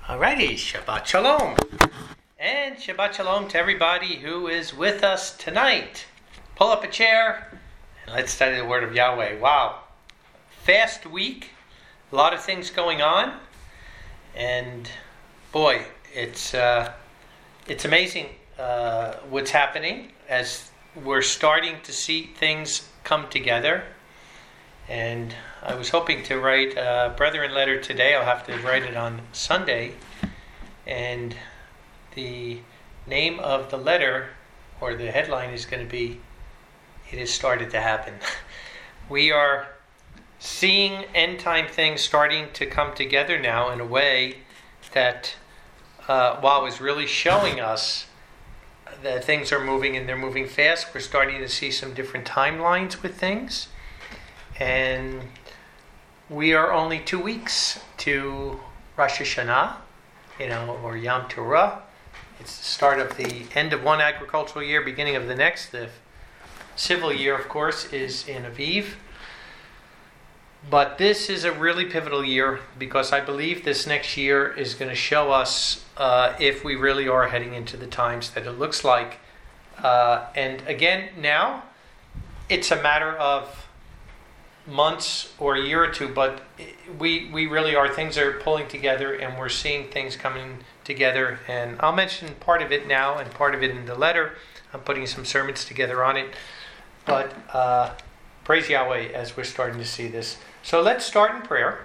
Alrighty, Shabbat Shalom. And Shabbat Shalom to everybody who is with us tonight. Pull up a chair and let's study the Word of Yahweh. Wow. Fast week. A lot of things going on. And boy, it's amazing what's happening as we're starting to see things come together. And I was hoping to write a Brethren letter today. I'll have to write it on Sunday. And the name of the letter, or the headline, is going to be, It Has Started to Happen. We are seeing end-time things starting to come together now in a way that, while it's really showing us that things are moving and they're moving fast, we're starting to see some different timelines with things. And we are only 2 weeks to Rosh Hashanah, or Yom Teruah. It's the start of the end of one agricultural year, beginning of the next. The civil year, of course, is in Aviv. But this is a really pivotal year because I believe this next year is going to show us if we really are heading into the times that it looks like. And again, now, it's a matter of months or a year or two, but we really are. Things are pulling together and we're seeing things coming together. And I'll mention part of it now and part of it in the letter. I'm putting some sermons together on it. But praise Yahweh as we're starting to see this. So let's start in prayer.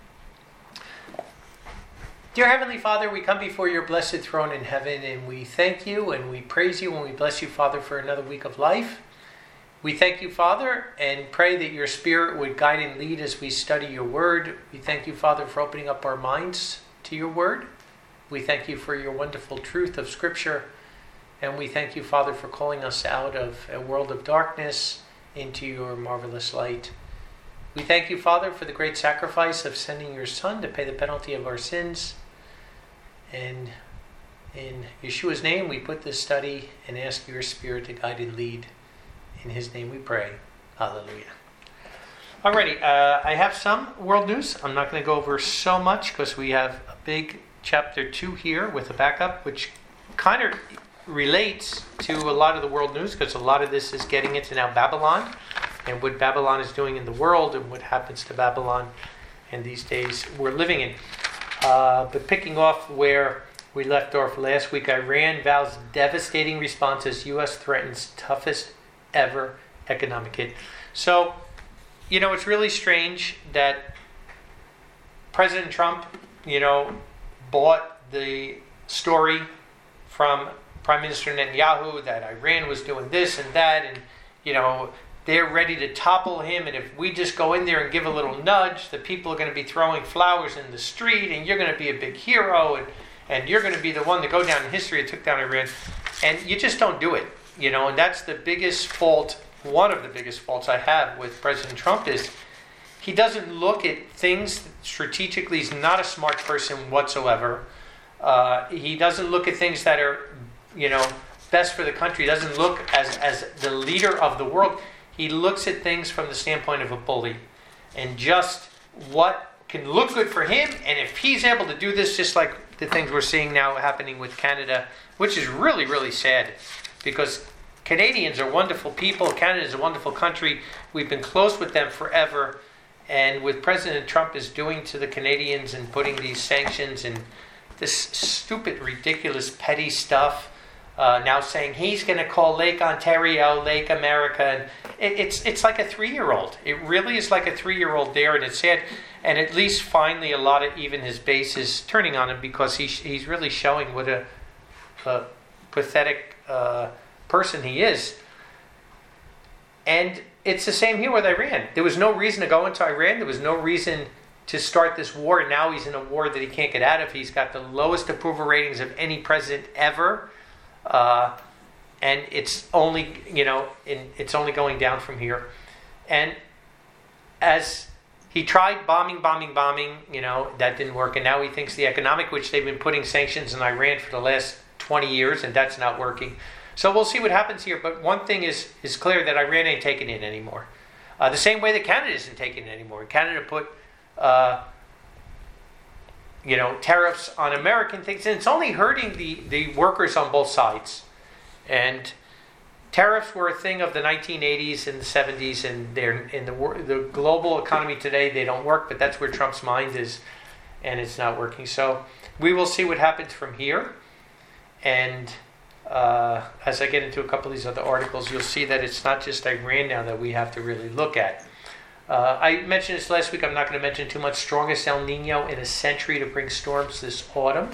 Dear Heavenly Father, we come before your blessed throne in heaven and we thank you and we praise you and we bless you, Father, for another week of life. We thank you, Father, and pray that your Spirit would guide and lead as we study your word. We thank you, Father, for opening up our minds to your word. We thank you for your wonderful truth of Scripture. And we thank you, Father, for calling us out of a world of darkness into your marvelous light. We thank you, Father, for the great sacrifice of sending your Son to pay the penalty of our sins. And in Yeshua's name, we put this study and ask your Spirit to guide and lead. In his name we pray. Hallelujah. Alrighty, I have some world news. I'm not going to go over so much because we have a big chapter 2 here with a backup, which kind of relates to a lot of the world news because a lot of this is getting into now Babylon and what Babylon is doing in the world and what happens to Babylon in these days we're living in. But picking off where we left off last week, Iran vows devastating response as U.S. threatens toughest ever economic hit. So, it's really strange that President Trump, bought the story from Prime Minister Netanyahu that Iran was doing this and that, and, they're ready to topple him, and if we just go in there and give a little nudge, the people are going to be throwing flowers in the street, and you're going to be a big hero, and you're going to be the one to go down in history that took down Iran. And you just don't do it. And that's the biggest fault, one of the biggest faults I have with President Trump is he doesn't look at things strategically. He's not a smart person whatsoever. He doesn't look at things that are, best for the country. He doesn't look as the leader of the world. He looks at things from the standpoint of a bully and just what can look good for him. And if he's able to do this, just like the things we're seeing now happening with Canada, which is really, really sad. Because Canadians are wonderful people. Canada is a wonderful country. We've been close with them forever. And what President Trump is doing to the Canadians and putting these sanctions and this stupid, ridiculous, petty stuff, now saying he's going to call Lake Ontario Lake America. And it's like a 3-year-old. It really is like a 3-year-old there. And it's sad. And at least finally a lot of even his base is turning on him because he's really showing what a pathetic person he is. And it's the same here with Iran. There was no reason to go into Iran. There was no reason to start this war. And now he's in a war that he can't get out of. He's got the lowest approval ratings of any president ever. And it's only, it's only going down from here. And as he tried bombing, that didn't work. And now he thinks the economic, which they've been putting sanctions in Iran for the last 20 years, and that's not working. So we'll see what happens here. But one thing is clear, that Iran ain't taking it anymore. The same way that Canada isn't taking it anymore. Canada put tariffs on American things, and it's only hurting the workers on both sides. And tariffs were a thing of the 1980s and the 70s, and they're in the global economy today. They don't work, but that's where Trump's mind is, and it's not working. So we will see what happens from here. And as I get into a couple of these other articles, you'll see that it's not just Iran now that we have to really look at. I mentioned this last week. I'm not going to mention too much. Strongest El Nino in a century to bring storms this autumn.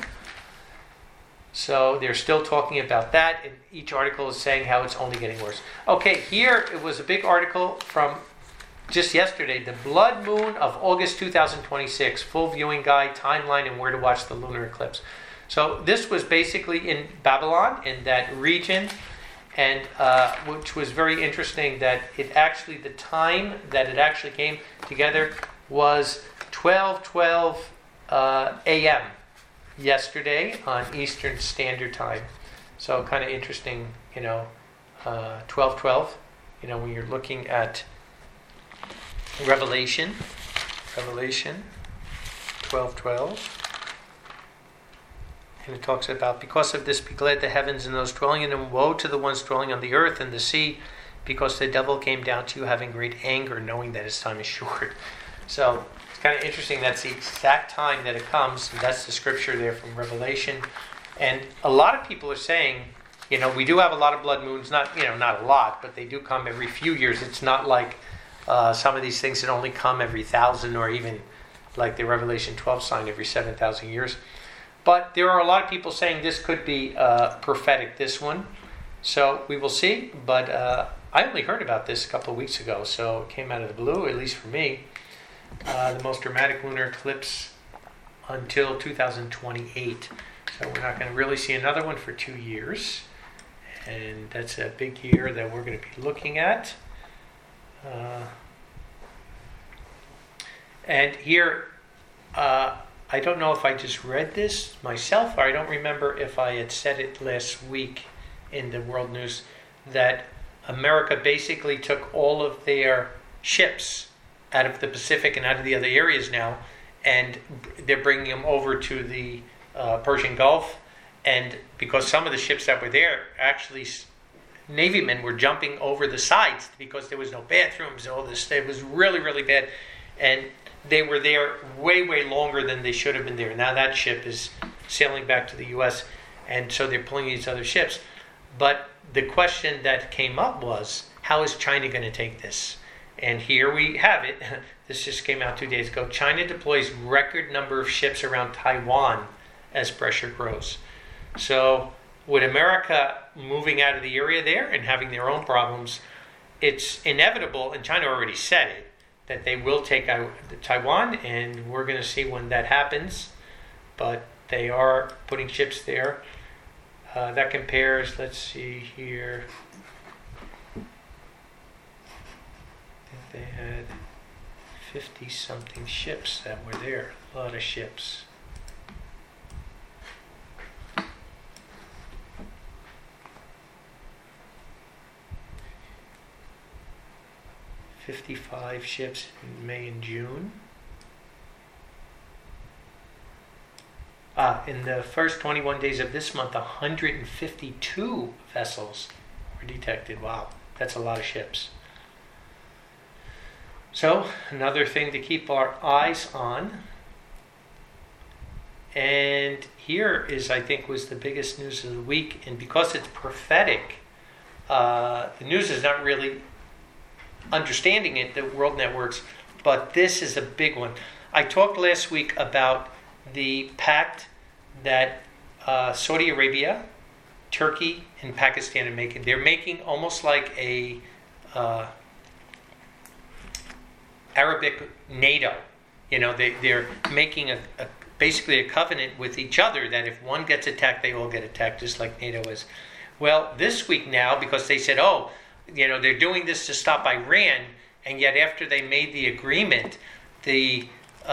So they're still talking about that. And each article is saying how it's only getting worse. Okay, here it was a big article from just yesterday. The blood moon of August 2026. Full viewing guide, timeline, and where to watch the lunar eclipse. So this was basically in Babylon, in that region. And which was very interesting that it actually, the time that it actually came together was 12:12 a.m. yesterday on Eastern Standard Time. So kind of interesting, 12:12. When you're looking at Revelation 12:12. And it talks about, because of this be glad the heavens and those dwelling in them, woe to the ones dwelling on the earth and the sea, because the devil came down to you having great anger, knowing that his time is short. So it's kind of interesting. That's the exact time that it comes. And that's the scripture there from Revelation. And a lot of people are saying, we do have a lot of blood moons. Not a lot, but they do come every few years. It's not like some of these things that only come every 1,000, or even like the Revelation 12 sign every 7,000 years. But there are a lot of people saying this could be prophetic, this one. So we will see. But I only heard about this a couple of weeks ago, so it came out of the blue, at least for me. The most dramatic lunar eclipse until 2028. So we're not going to really see another one for 2 years. And that's a big year that we're going to be looking at. And here... I don't know if I just read this myself, or I don't remember if I had said it last week in the world news, that America basically took all of their ships out of the Pacific and out of the other areas now, and they're bringing them over to the Persian Gulf. And because some of the ships that were there, actually Navy men were jumping over the sides because there was no bathrooms and all this. It was really, really bad. And they were there way, way longer than they should have been there. Now that ship is sailing back to the U.S., and so they're pulling these other ships. But the question that came up was, how is China going to take this? And here we have it. This just came out 2 days ago. China deploys record number of ships around Taiwan as pressure grows. So with America moving out of the area there and having their own problems, it's inevitable, and China already said it, that they will take out Taiwan, and we're going to see when that happens. But they are putting ships there. That compares, let's see here. I think they had 50-something ships that were there. A lot of ships. $55 ships in May and June. In the first 21 days of this month, 152 vessels were detected. Wow, that's a lot of ships. So, another thing to keep our eyes on. And here is, I think, was the biggest news of the week. And because it's prophetic, the news is not really understanding it, the world networks, but this is a big one. I talked last week about the pact that Saudi Arabia, Turkey, and Pakistan are making. They're making almost like a Arabic NATO. They're making basically a covenant with each other that if one gets attacked, they all get attacked, just like NATO is. Well, this week now, because they said, they're doing this to stop Iran, and yet after they made the agreement, the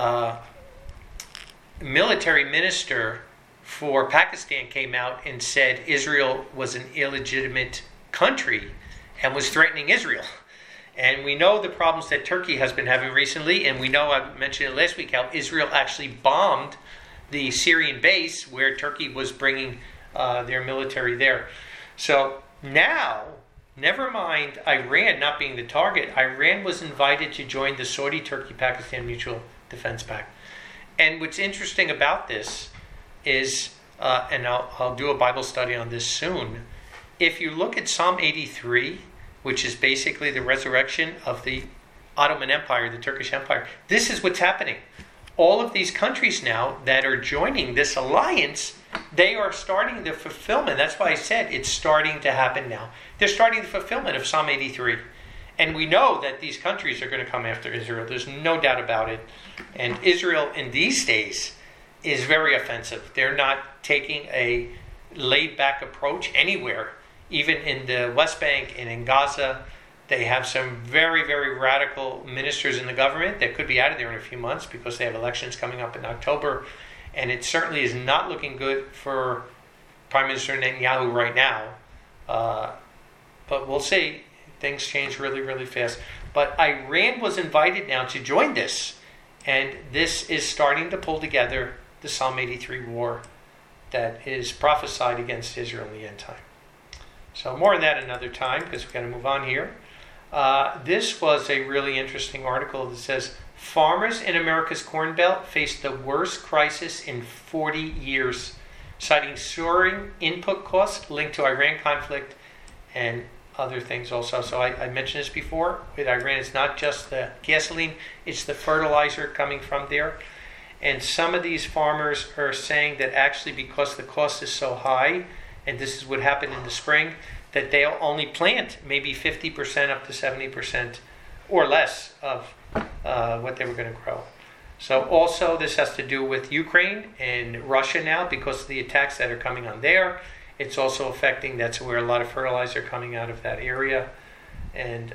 military minister for Pakistan came out and said Israel was an illegitimate country and was threatening Israel. And we know the problems that Turkey has been having recently, and we know, I mentioned it last week, how Israel actually bombed the Syrian base where Turkey was bringing their military there. So now, never mind Iran not being the target, Iran was invited to join the Saudi-Turkey-Pakistan Mutual Defense Pact. And what's interesting about this is, and I'll do a Bible study on this soon, if you look at Psalm 83, which is basically the resurrection of the Ottoman Empire, the Turkish Empire, this is what's happening. All of these countries now that are joining this alliance, they are starting the fulfillment. That's why I said it's starting to happen now. They're starting the fulfillment of Psalm 83. And we know that these countries are going to come after Israel. There's no doubt about it. And Israel in these days is very offensive. They're not taking a laid-back approach anywhere. Even in the West Bank and in Gaza, they have some very, very radical ministers in the government that could be out of there in a few months because they have elections coming up in October. And it certainly is not looking good for Prime Minister Netanyahu right now. But we'll see. Things change really, really fast. But Iran was invited now to join this. And this is starting to pull together the Psalm 83 war that is prophesied against Israel in the end time. So more on that another time because we've got to move on here. This was a really interesting article that says, farmers in America's Corn Belt face the worst crisis in 40 years, citing soaring input costs linked to Iran conflict and other things also. So I mentioned this before. With Iran, it's not just the gasoline, it's the fertilizer coming from there. And some of these farmers are saying that actually because the cost is so high, and this is what happened in the spring, that they'll only plant maybe 50% up to 70% or less of what they were going to grow. So also this has to do with Ukraine and Russia now because of the attacks that are coming on there. It's also affecting, that's where a lot of fertilizer coming out of that area. And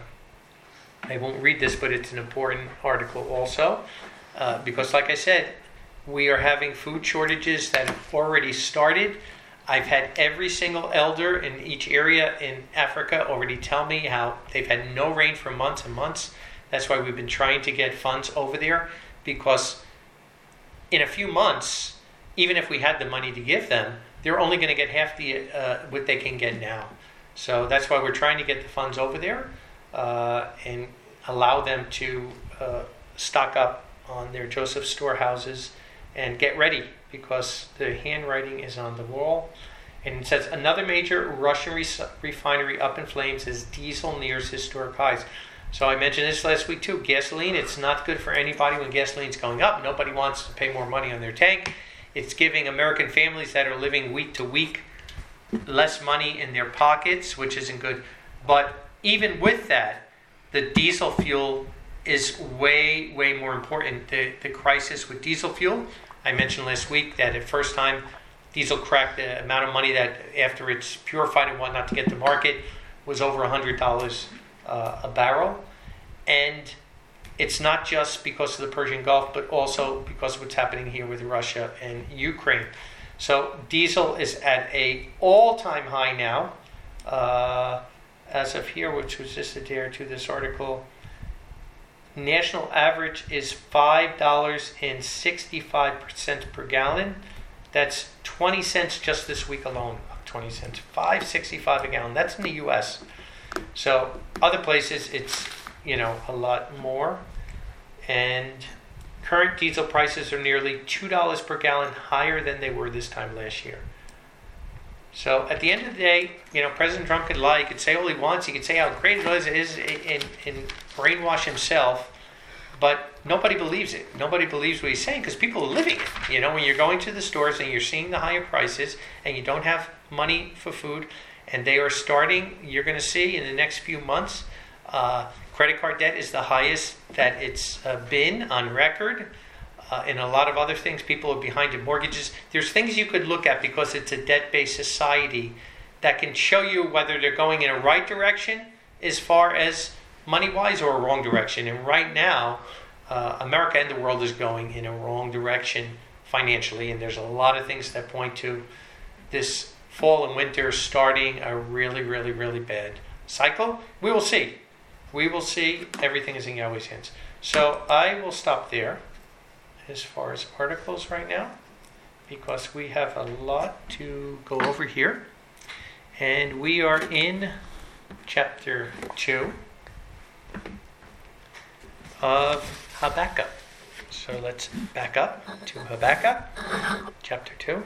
I won't read this, but it's an important article also. Because like I said, we are having food shortages that have already started. I've had every single elder in each area in Africa already tell me how they've had no rain for months and months. That's why we've been trying to get funds over there, because in a few months, even if we had the money to give them, they're only going to get half the what they can get now. So that's why we're trying to get the funds over there and allow them to stock up on their Joseph storehouses and get ready, because the handwriting is on the wall. And it says, another major Russian refinery up in flames as diesel nears historic highs. So I mentioned this last week too. Gasoline, it's not good for anybody when gasoline's going up. Nobody wants to pay more money on their tank. It's giving American families that are living week to week less money in their pockets, which isn't good. But even with that, the diesel fuel is way, way more important. The crisis with diesel fuel, I mentioned last week that at first time diesel cracked the amount of money that after it's purified and whatnot to get to market was over $100 a barrel. And it's not just because of the Persian Gulf, but also because of what's happening here with Russia and Ukraine. So diesel is at a all-time high now. As of here, which was just a day or two, this article, national average is $5.65 per gallon. That's 20 cents just this week alone. 20 cents, $5.65 a gallon. That's in the U.S. So other places, it's a lot more. And current diesel prices are nearly $2 per gallon higher than they were this time last year. So at the end of the day, President Trump could lie. He could say all he wants. He could say how great it is and brainwash himself. But nobody believes it. Nobody believes what he's saying because people are living it. When you're going to the stores and you're seeing the higher prices and you don't have money for food, and they are starting, you're going to see in the next few months, credit card debt is the highest that it's been on record. And a lot of other things, people are behind in mortgages. There's things you could look at because it's a debt-based society that can show you whether they're going in a right direction as far as money-wise or a wrong direction. And right now, America and the world is going in a wrong direction financially. And there's a lot of things that point to this fall and winter starting a really, really, really bad cycle. We will see. We will see. Everything is in Yahweh's hands. So I will stop there as far as articles right now. because we have a lot to go over here. And we are in chapter 2 of Habakkuk. So let's back up to Habakkuk, chapter 2.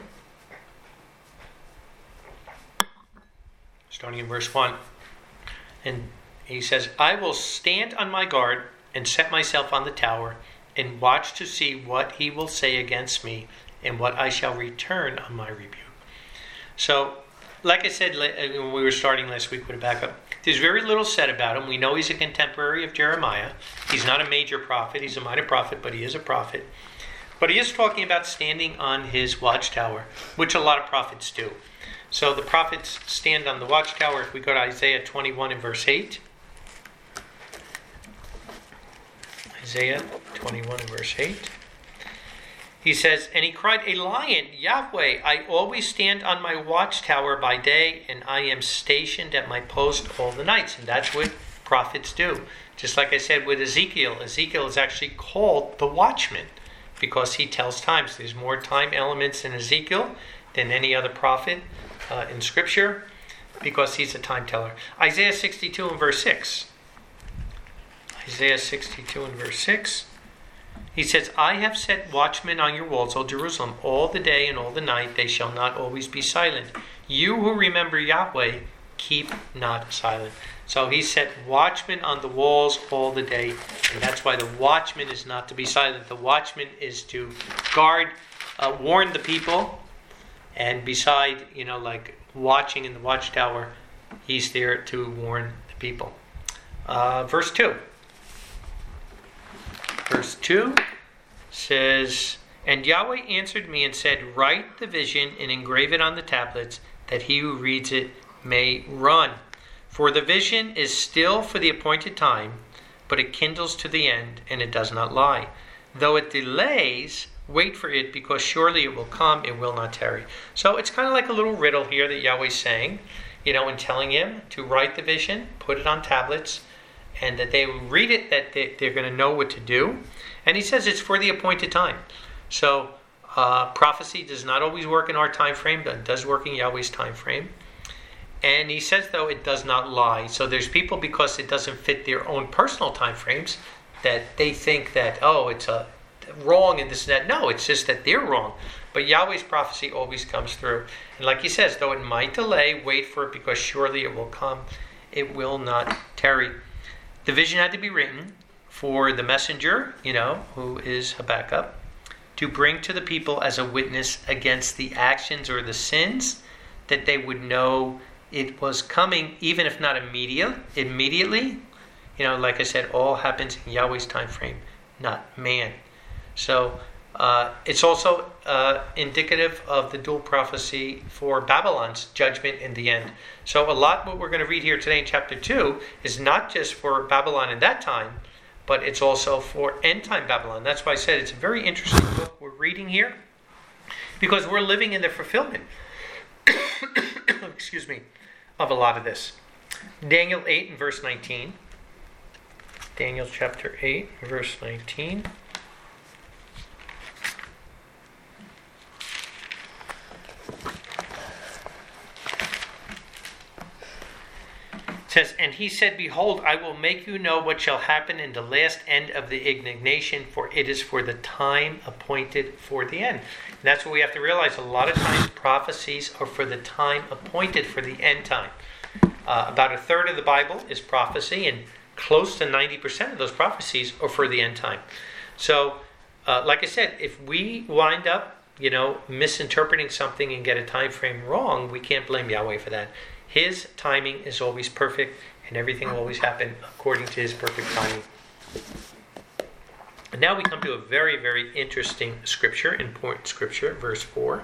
Starting in verse 1. And he says, I will stand on my guard and set myself on the tower and watch to see what he will say against me and what I shall return on my rebuke. So, like I said when we were starting last week with Habakkuk, there's very little said about him. We know he's a contemporary of Jeremiah. He's not a major prophet. He's a minor prophet, but he is a prophet. But he is talking about standing on his watchtower, which a lot of prophets do. So the prophets stand on the watchtower. If we go to Isaiah 21 and verse 8. Isaiah 21 and verse 8. He says, and he cried, a lion, Yahweh, I always stand on my watchtower by day, and I am stationed at my post all the nights. And that's what prophets do. Just like I said with Ezekiel. Ezekiel is actually called the watchman because he tells times. There's more time elements in Ezekiel than any other prophet in Scripture because he's a time teller. Isaiah 62 and verse 6. Isaiah 62 and verse 6. He says, I have set watchmen on your walls, O Jerusalem, all the day and all the night. They shall not always be silent. You who remember Yahweh, keep not silent. So he set watchmen on the walls all the day. And that's why the watchman is not to be silent. The watchman is to guard, warn the people. And beside, like watching in the watchtower, he's there to warn the people. Verse 2. Verse 2 says, and Yahweh answered me and said, write the vision and engrave it on the tablets, that he who reads it may run. For the vision is still for the appointed time, but it kindles to the end, and it does not lie. Though it delays, wait for it, because surely it will come, it will not tarry. So it's kind of like a little riddle here that Yahweh's saying, and telling him to write the vision, put it on tablets, and that they read it, that they're going to know what to do. And he says it's for the appointed time. So prophecy does not always work in our time frame, but it does work in Yahweh's time frame. And he says, though, it does not lie. So there's people, because it doesn't fit their own personal time frames, that they think that, it's wrong and this and that. No, it's just that they're wrong. But Yahweh's prophecy always comes through. And like he says, though it might delay, wait for it, because surely it will come. It will not tarry. The vision had to be written for the messenger, who is Habakkuk, to bring to the people as a witness against the actions or the sins, that they would know it was coming, even if not immediately. Like I said, all happens in Yahweh's time frame, not man. So it's also indicative of the dual prophecy for Babylon's judgment in the end. So a lot what we're going to read here today in chapter 2 is not just for Babylon in that time, but it's also for end-time Babylon. That's why I said it's a very interesting book we're reading here, because we're living in the fulfillment of a lot of this. Daniel 8 and verse 19. Daniel chapter 8, verse 19. It says, and he said, behold, I will make you know what shall happen in the last end of the indignation, for it is for the time appointed for the end. And that's what we have to realize. A lot of times prophecies are for the time appointed for the end time. About a third of the Bible is prophecy, and close to 90% of those prophecies are for the end time. So, like I said, if we wind up, misinterpreting something and get a time frame wrong, we can't blame Yahweh for that. His timing is always perfect, and everything will always happen according to his perfect timing. And now we come to a very, very interesting scripture, important scripture, verse 4.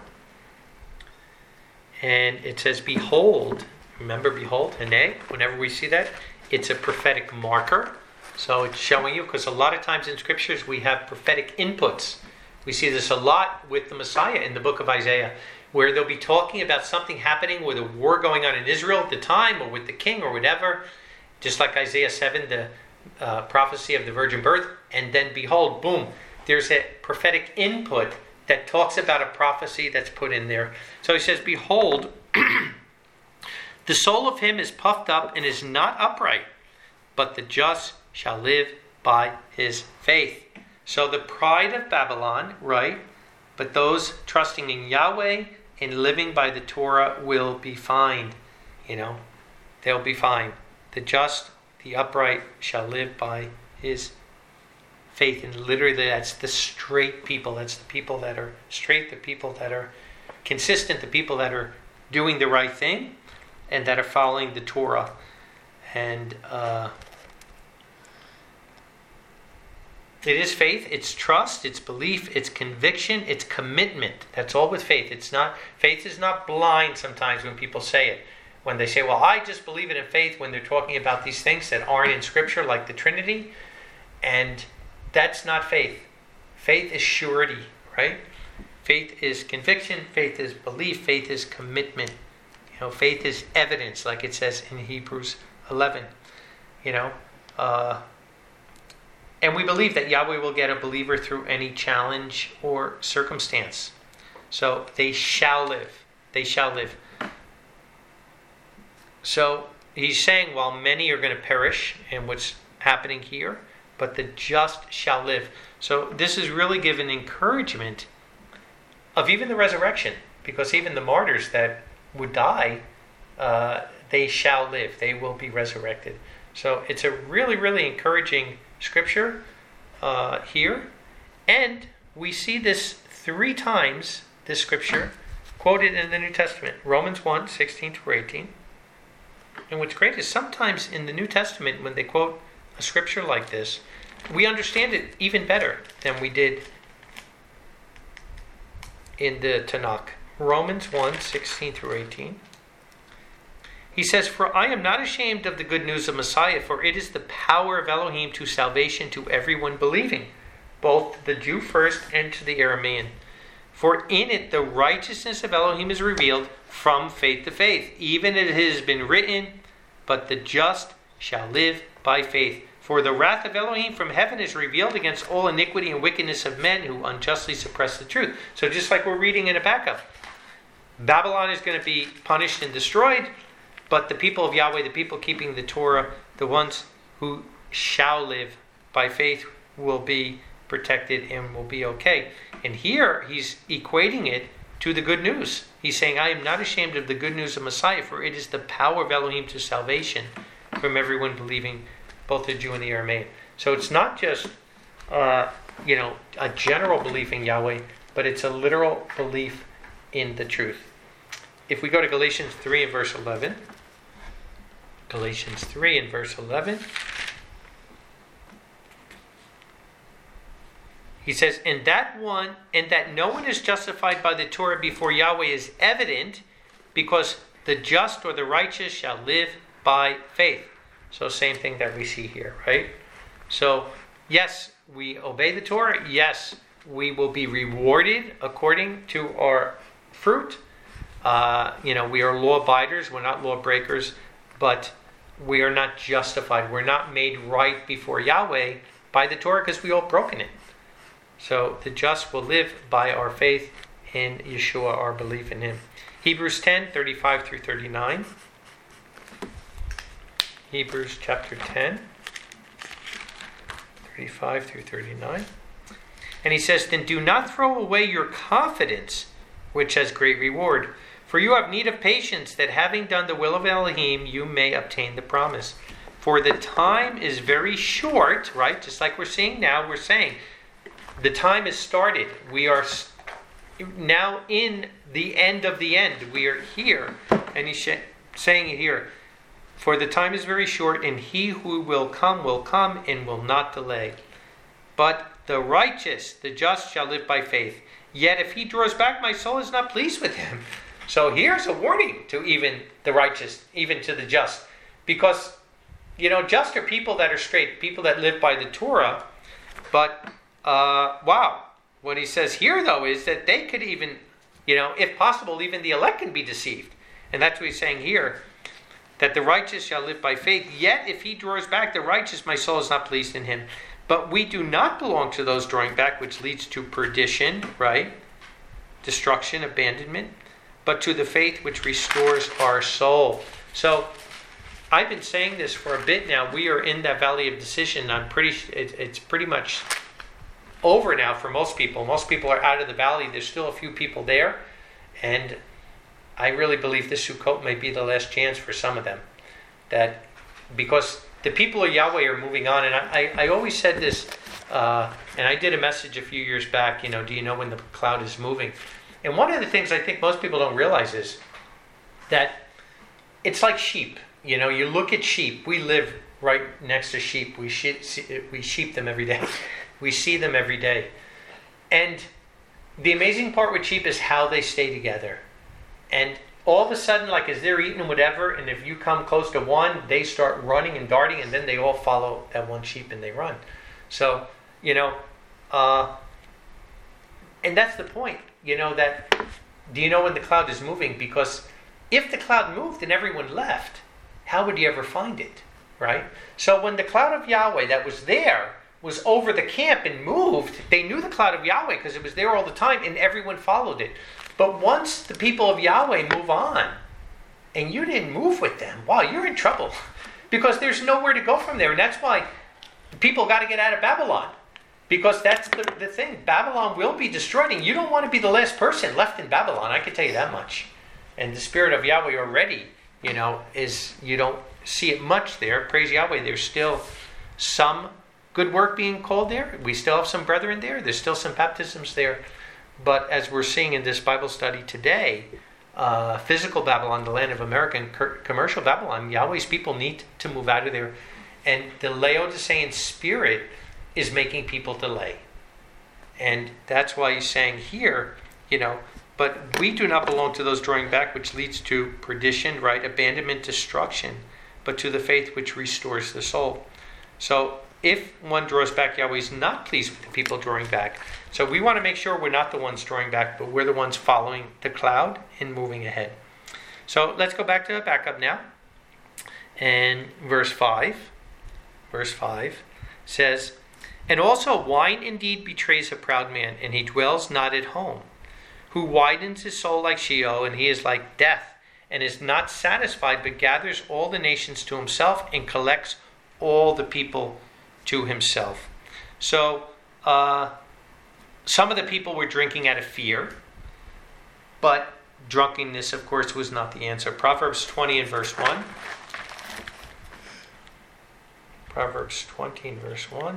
And it says, behold, remember, behold, hene, whenever we see that, it's a prophetic marker. So it's showing you, because a lot of times in scriptures we have prophetic inputs. We see this a lot with the Messiah in the book of Isaiah, where they'll be talking about something happening with a war going on in Israel at the time, or with the king, or whatever. Just like Isaiah 7, the prophecy of the virgin birth. And then behold, boom, there's a prophetic input that talks about a prophecy that's put in there. So he says, behold, the soul of him is puffed up and is not upright, but the just shall live by his faith. So the pride of Babylon, right? But those trusting in Yahweh and living by the Torah will be fine. They'll be fine. The just, the upright shall live by his faith. And literally that's the straight people. That's the people that are straight, the people that are consistent, the people that are doing the right thing and that are following the Torah. And it is faith, it's trust, it's belief, it's conviction, it's commitment. That's all with faith. Faith is not blind sometimes when people say it. When they say, well, I just believe it in faith, when they're talking about these things that aren't in Scripture, like the Trinity. And that's not faith. Faith is surety, right? Faith is conviction, faith is belief, faith is commitment. Faith is evidence, like it says in Hebrews 11. And we believe that Yahweh will get a believer through any challenge or circumstance. So they shall live. They shall live. So he's saying, while many are going to perish, and what's happening here, but the just shall live. So this is really giving encouragement of even the resurrection, because even the martyrs that would die, they shall live. They will be resurrected. So it's a really, really encouraging scripture here. And we see this 3 times, this scripture, quoted in the New Testament. Romans 1, 16 through 18. And what's great is sometimes in the New Testament, when they quote a scripture like this, we understand it even better than we did in the Tanakh. Romans 1, 16 through 18. He says, for I am not ashamed of the good news of Messiah, for it is the power of Elohim to salvation to everyone believing, both the Jew first and to the Aramean. For in it the righteousness of Elohim is revealed from faith to faith. Even it has been written, but the just shall live by faith. For the wrath of Elohim from heaven is revealed against all iniquity and wickedness of men who unjustly suppress the truth. So just like we're reading in a backup, Babylon is going to be punished and destroyed, but the people of Yahweh, the people keeping the Torah, the ones who shall live by faith will be protected and will be okay. And here he's equating it to the good news. He's saying, I am not ashamed of the good news of Messiah, for it is the power of Elohim to salvation from everyone believing, both the Jew and the Aramean. So it's not just a general belief in Yahweh, but it's a literal belief in the truth. If we go to Galatians 3 and verse 11, Galatians 3 and verse 11, he says, and that no one is justified by the Torah before Yahweh is evident, because the just or the righteous shall live by faith. So same thing that we see here, right? So yes, we obey the Torah. Yes, we will be rewarded according to our fruit. We are law abiders. We're not law breakers, but we are not justified. We're not made right before Yahweh by the Torah because we all broken it. So the just will live by our faith in Yeshua, our belief in Him. Hebrews 10, 35 through 39. Hebrews chapter 10, 35 through 39. And he says, then do not throw away your confidence, which has great reward. For you have need of patience, that having done the will of Elohim, you may obtain the promise. For the time is very short, right? Just like we're seeing now, we're saying, the time has started. We are now in the end of the end. We are here. And he's saying it here. For the time is very short, and he who will come and will not delay. But the righteous, the just, shall live by faith. Yet if he draws back, my soul is not pleased with him. So here's a warning to even the righteous, even to the just. Because, just are people that are straight, people that live by the Torah. But, what he says here, though, is that they could even, if possible, even the elect can be deceived. And that's what he's saying here, that the righteous shall live by faith. Yet if he draws back, the righteous, my soul is not pleased in him. But we do not belong to those drawing back, which leads to perdition, right? destruction, abandonment, but to the faith which restores our soul. So I've been saying this for a bit now. We are in that valley of decision. It's pretty much over now for most people. Most people are out of the valley. There's still a few people there. And I really believe this Sukkot may be the last chance for some of them. That because the people of Yahweh are moving on. And I always said this, and I did a message a few years back, do you know when the cloud is moving? And one of the things I think most people don't realize is that it's like sheep. You look at sheep. We live right next to sheep. We sheep them every day. We see them every day. And the amazing part with sheep is how they stay together. And all of a sudden, like as they're eating whatever, and if you come close to one, they start running and darting, and then they all follow that one sheep and they run. So, and that's the point, that do you know when the cloud is moving? Because if the cloud moved and everyone left, how would you ever find it, right? So when the cloud of Yahweh that was there was over the camp and moved, they knew the cloud of Yahweh because it was there all the time and everyone followed it. But once the people of Yahweh move on and you didn't move with them, wow, you're in trouble because there's nowhere to go from there. And that's why people got to get out of Babylon, because that's the thing. Babylon will be destroyed, and you don't want to be the last person left in Babylon. I can tell you that much. And the Spirit of Yahweh already, is, you don't see it much there. Praise Yahweh. There's still some good work being called there. We still have some brethren there. There's still some baptisms there. But as we're seeing in this Bible study today, physical Babylon, the land of American commercial Babylon, Yahweh's people need to move out of there. And the Laodicean spirit is making people delay. And that's why he's saying here, but we do not belong to those drawing back, which leads to perdition, right? Abandonment, destruction, but to the faith which restores the soul. So if one draws back, Yahweh is not pleased with the people drawing back. So we want to make sure we're not the ones drawing back, but we're the ones following the cloud and moving ahead. So let's go back to backup now. And verse 5 says, and also wine indeed betrays a proud man, and he dwells not at home, who widens his soul like Sheol, and he is like death, and is not satisfied, but gathers all the nations to himself, and collects all the people to himself. So, some of the people were drinking out of fear, but drunkenness, of course, was not the answer. Proverbs 20 and verse 1. Proverbs 20 and verse 1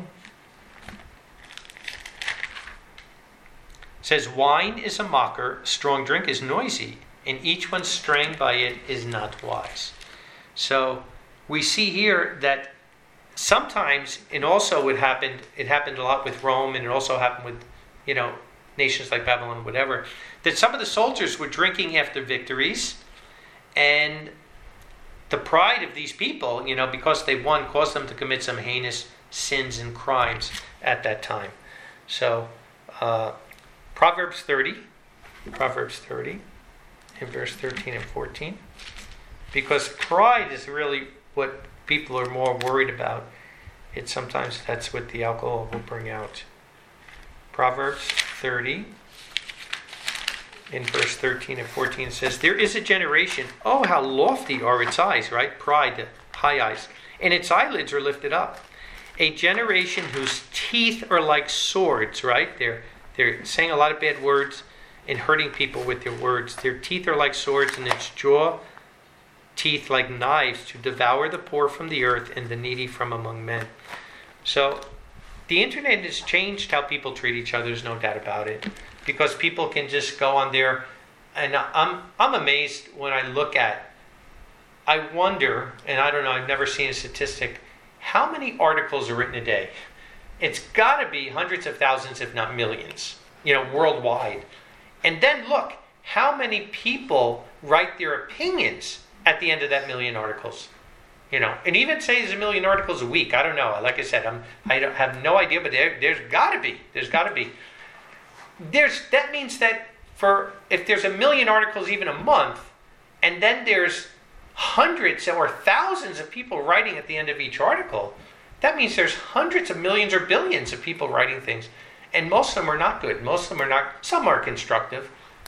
says, wine is a mocker, strong drink is noisy, and each one straying by it is not wise. So we see here that sometimes, and also it happened a lot with Rome, and it also happened with, nations like Babylon, whatever, that some of the soldiers were drinking after victories, and the pride of these people, because they won, caused them to commit some heinous sins and crimes at that time. So, Proverbs 30, in verse 13 and 14, because pride is really what people are more worried about. Sometimes that's what the alcohol will bring out. Proverbs 30, in verse 13 and 14 says, there is a generation, oh, how lofty are its eyes, right? Pride, high eyes. And its eyelids are lifted up. A generation whose teeth are like swords, right? They're saying a lot of bad words and hurting people with their words. Their teeth are like swords, and its jaw teeth like knives, to devour the poor from the earth and the needy from among men. So the internet has changed how people treat each other, there's no doubt about it. Because people can just go on there, and I'm amazed when I look at, I wonder, and I don't know, I've never seen a statistic, how many articles are written a day? It's got to be hundreds of thousands, if not millions, worldwide. And then look, how many people write their opinions at the end of that million articles? And even say there's a million articles a week. I don't know. Like I said, I don't have no idea, but there's got to be. That means that if there's a million articles even a month, and then there's hundreds or thousands of people writing at the end of each article, that means there's hundreds of millions or billions of people writing things. And most of them are not good. Most of them are not. Some are constructive,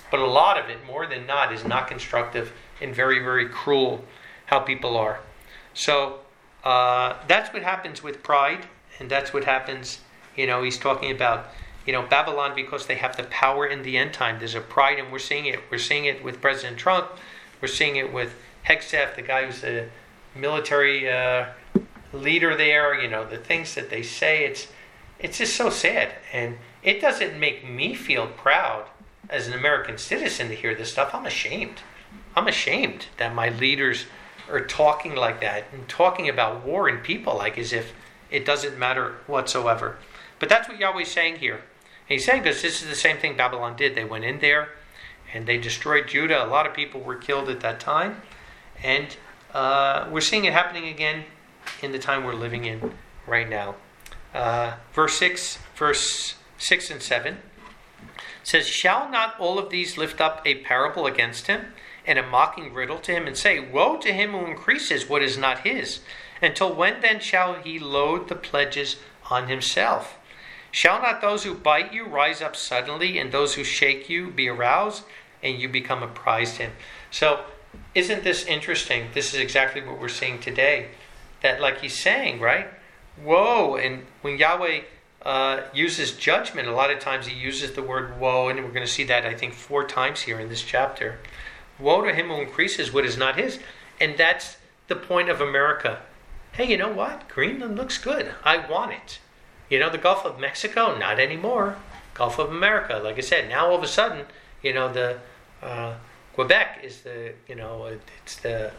But a lot of it, more than not, is not constructive and very, very cruel how people are. So that's what happens with pride, and that's what happens, he's talking about, Babylon, because they have the power in the end time. There's a pride, and we're seeing it. We're seeing it with President Trump. We're seeing it with Hegseth, the guy who's the military leader there. The things that they say, it's just so sad. And it doesn't make me feel proud as an American citizen to hear this stuff. I'm ashamed. I'm ashamed that my leaders are talking like that and talking about war and people like as if it doesn't matter whatsoever. But that's what Yahweh's saying here. And he's saying this is the same thing Babylon did. They went in there and they destroyed Judah. A lot of people were killed at that time. And we're seeing it happening again in the time we're living in right now. Verse 6 and 7 says, "Shall not all of these lift up a parable against him, and a mocking riddle to him, and say, Woe to him who increases what is not his. Until when then shall he load the pledges on himself? Shall not those who bite you rise up suddenly, and those who shake you be aroused, and you become a prize to him?" So, isn't this interesting? This is exactly what we're seeing today. That, like he's saying, right? Woe. And when Yahweh uses judgment, a lot of times he uses the word woe, and we're going to see that, I think, 4 times here in this chapter. Woe to him who increases what is not his. And that's the point of America. Hey, you know what? Greenland looks good. I want it. The Gulf of Mexico? Not anymore. Gulf of America. Like I said, now all of a sudden, the Quebec is the, it's the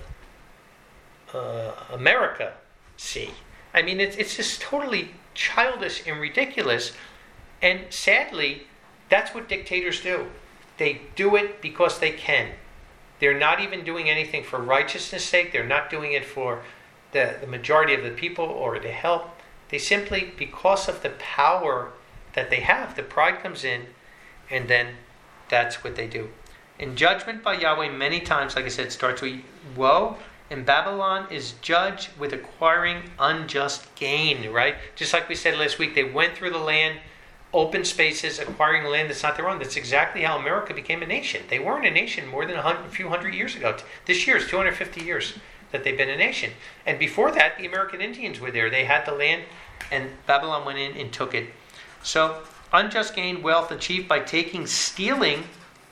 America Sea. I mean, it's just totally childish and ridiculous. And sadly, that's what dictators do. They do it because they can. They're not even doing anything for righteousness' sake. They're not doing it for the majority of the people or to help. They simply, because of the power that they have, the pride comes in, and then that's what they do. In judgment by Yahweh, many times, like I said, starts with woe, and Babylon is judged with acquiring unjust gain, right? Just like we said last week, they went through the land, open spaces, acquiring land that's not their own. That's exactly how America became a nation. They weren't a nation more than a few hundred years ago. This year is 250 years that they've been a nation. And before that, the American Indians were there. They had the land, and Babylon went in and took it. So, unjust gain, wealth achieved by stealing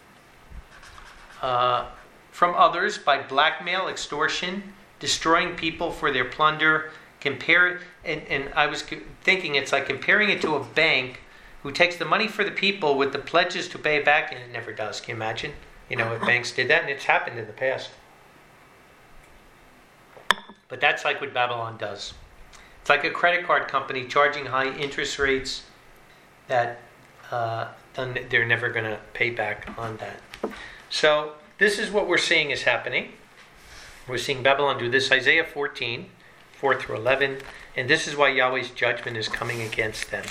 from others by blackmail, extortion, destroying people for their plunder. And I was thinking, it's like comparing it to a bank who takes the money for the people with the pledges to pay it back, and it never does. Can you imagine? If banks did that, and it's happened in the past. But that's like what Babylon does. It's like a credit card company charging high interest rates that they're never going to pay back on that. So this is what we're seeing is happening. We're seeing Babylon do this. Isaiah 14, 4 through 11. And this is why Yahweh's judgment is coming against them.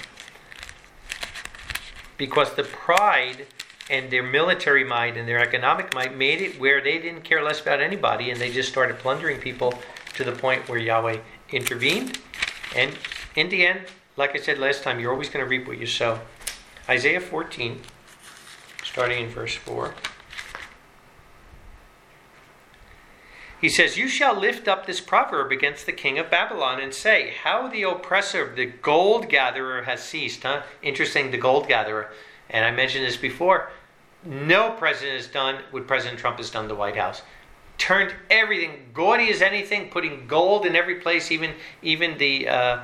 Because the pride and their military might and their economic might made it where they didn't care less about anybody, and they just started plundering people to the point where Yahweh intervened. And in the end, like I said last time, you're always going to reap what you sow. Isaiah 14, starting in verse 4. He says, "You shall lift up this proverb against the king of Babylon and say, how the oppressor, the gold gatherer, has ceased." Interesting, the gold gatherer. And I mentioned this before. No president has done what President Trump has done to the White House. Turned everything gaudy as anything, putting gold in every place, even the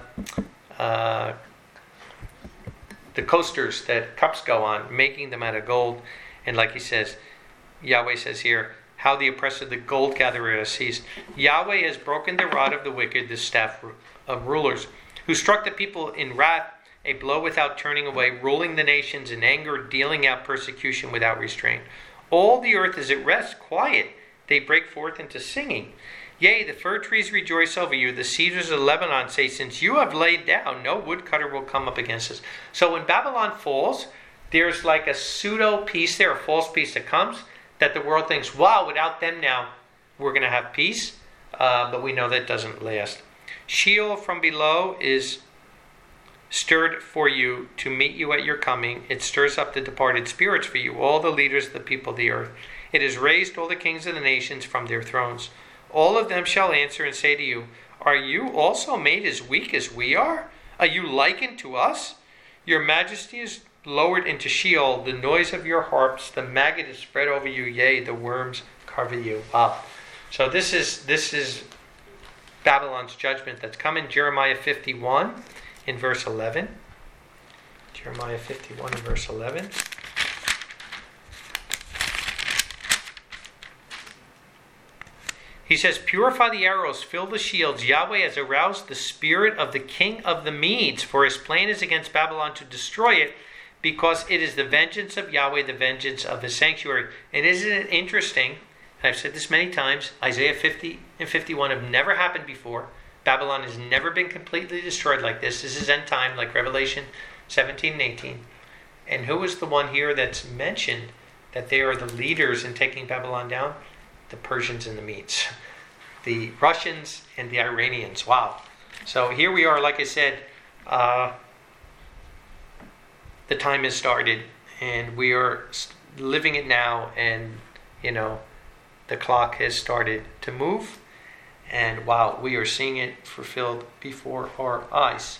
coasters that cups go on, making them out of gold. And like he says, Yahweh says here, how the oppressor, the gold gatherer, has ceased. Yahweh has broken the rod of the wicked, the staff of rulers, who struck the people in wrath, a blow without turning away, ruling the nations in anger, dealing out persecution without restraint. All the earth is at rest, quiet. They break forth into singing. Yea, the fir trees rejoice over you. The cedars of Lebanon say, since you have laid down, no woodcutter will come up against us. So when Babylon falls, there's like a pseudo peace there, a false peace that comes, that the world thinks, wow, without them now, we're going to have peace. But we know that doesn't last. Sheol from below is stirred for you to meet you at your coming. It stirs up the departed spirits for you, all the leaders of the people of the earth. It has raised all the kings of the nations from their thrones. All of them shall answer and say to you, are you also made as weak as we are? Are you likened to us? Your majesty is lowered into Sheol, the noise of your harps, the maggot is spread over you, yea, the worms cover you. Wow. So this is Babylon's judgment that's coming. Jeremiah 51 in verse 11. Jeremiah 51 in verse 11. He says, purify the arrows, fill the shields. Yahweh has aroused the spirit of the king of the Medes, for his plan is against Babylon to destroy it, because it is the vengeance of Yahweh, the vengeance of his sanctuary. And isn't it interesting, and I've said this many times, Isaiah 50 and 51 have never happened before. Babylon has never been completely destroyed like this. This is end time, like Revelation 17 and 18. And who is the one here that's mentioned that they are the leaders in taking Babylon down? The Persians and the Medes. The Russians and the Iranians. Wow. So here we are, like I said, the time has started and we are living it now, and the clock has started to move, and wow, we are seeing it fulfilled before our eyes.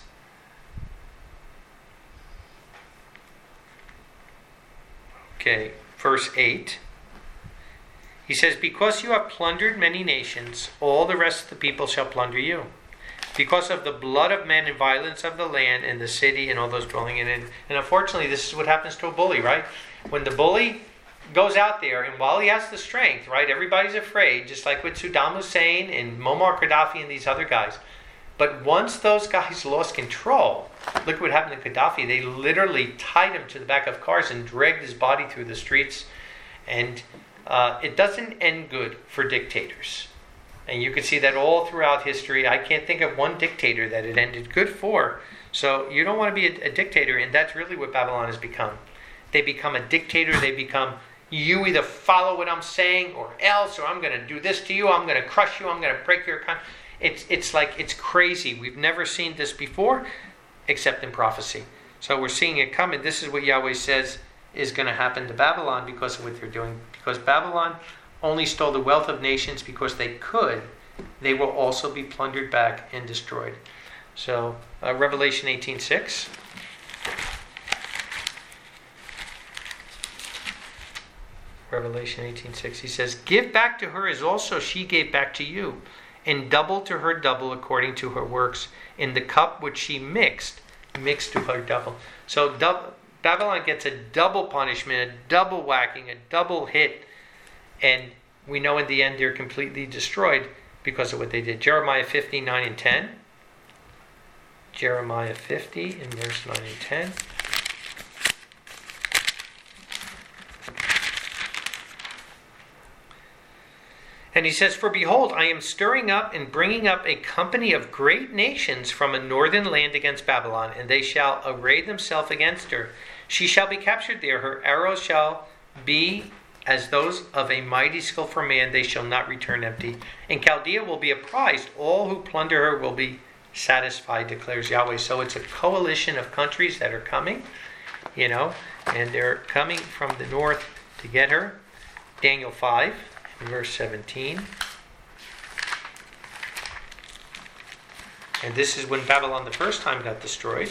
Okay, verse 8. He says, because you have plundered many nations, all the rest of the people shall plunder you. Because of the blood of men and violence of the land and the city and all those dwelling in it. And unfortunately, this is what happens to a bully, right? When the bully goes out there, and while he has the strength, right, everybody's afraid, just like with Saddam Hussein and Muammar Gaddafi and these other guys. But once those guys lost control, look what happened to Gaddafi. They literally tied him to the back of cars and dragged his body through the streets. And it doesn't end good for dictators. And you can see that all throughout history. I can't think of one dictator that it ended good for. So you don't want to be a dictator, and that's really what Babylon has become. They become a dictator. They become, you either follow what I'm saying or else, or I'm going to do this to you. I'm going to crush you. I'm going to break your economy. It's crazy. We've never seen this before, except in prophecy. So we're seeing it coming. This is what Yahweh says is going to happen to Babylon because of what they're doing. Because Babylon only stole the wealth of nations because they could. They will also be plundered back and destroyed. So Revelation 18:6. Revelation 18:6. He says, give back to her as also she gave back to you, and double to her double according to her works. In the cup which she mixed to her double. So Babylon gets a double punishment, a double whacking, a double hit. And we know in the end they're completely destroyed because of what they did. Jeremiah 50, 9 and 10. Jeremiah 50 in verse 9 and 10. And he says, for behold, I am stirring up and bringing up a company of great nations from a northern land against Babylon, and they shall array themselves against her. She shall be captured there. Her arrows shall be as those of a mighty skillful man. They shall not return empty. And Chaldea will be apprised. All who plunder her will be satisfied, declares Yahweh. So it's a coalition of countries that are coming, and they're coming from the north to get her. Daniel 5. Verse 17. And this is when Babylon the first time got destroyed.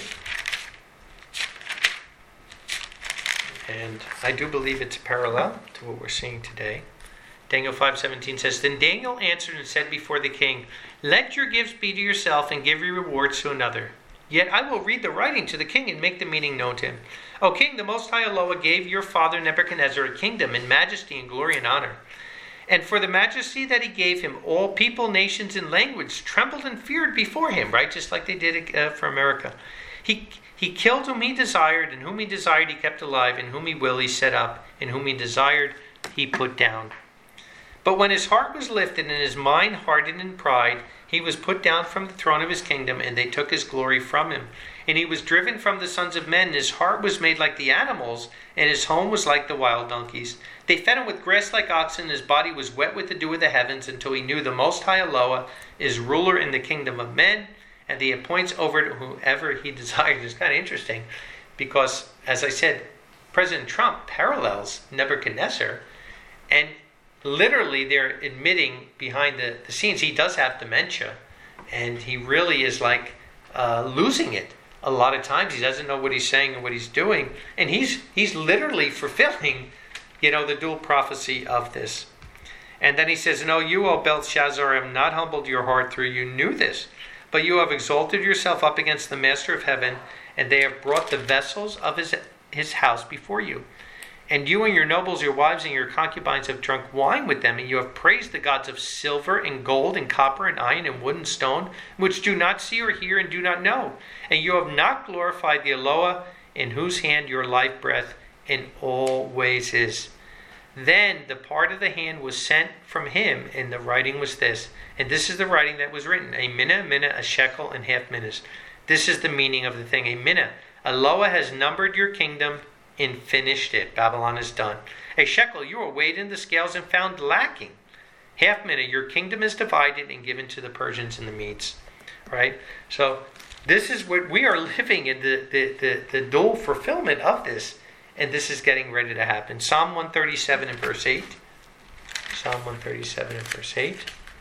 And I do believe it's parallel to what we're seeing today. Daniel 5:17 says, then Daniel answered and said before the king, let your gifts be to yourself and give your rewards to another. Yet I will read the writing to the king and make the meaning known to him. O king, the Most High Allah gave your father Nebuchadnezzar a kingdom and majesty and glory and honor. And for the majesty that he gave him, all people, nations, and language trembled and feared before him, right? Just like they did for America. He killed whom he desired, and whom he desired he kept alive, and whom he will he set up, and whom he desired he put down. But when his heart was lifted and his mind hardened in pride, he was put down from the throne of his kingdom, and they took his glory from him. And he was driven from the sons of men, and his heart was made like the animals, and his home was like the wild donkeys. They fed him with grass like oxen, and his body was wet with the dew of the heavens, until he knew the Most High Allah is ruler in the kingdom of men, and he appoints over to whoever he desires. It's kind of interesting because, as I said, President Trump parallels Nebuchadnezzar, and literally they're admitting behind the scenes he does have dementia, and he really is like losing it. A lot of times he doesn't know what he's saying and what he's doing, and he's literally fulfilling, the dual prophecy of this. And then he says, "No, you, O Belshazzar, have not humbled your heart through you knew this, but you have exalted yourself up against the master of heaven, and they have brought the vessels of his house before you. And you and your nobles, your wives, and your concubines have drunk wine with them, and you have praised the gods of silver and gold and copper and iron and wood and stone, which do not see or hear and do not know. And you have not glorified the Eloah, in whose hand your life breath in all ways is." Then the part of the hand was sent from him, and the writing was this. And this is the writing that was written: a minna, a shekel, and half minas. This is the meaning of the thing. A minna. Eloah has numbered your kingdom and finished it. Babylon is done. A shekel, you were weighed in the scales and found lacking. Half minna, your kingdom is divided and given to the Persians and the Medes. Right? So this is what we are living in, the dual fulfillment of this. And this is getting ready to happen. Psalm 137 and verse 8. Psalm 137 and verse 8.